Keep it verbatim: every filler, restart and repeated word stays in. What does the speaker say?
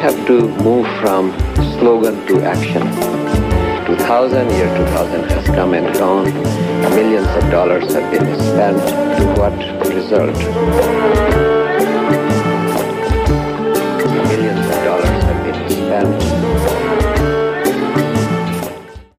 have to move from slogan to action. two thousand, year two thousand has come and gone. Millions of dollars have been spent. To what result?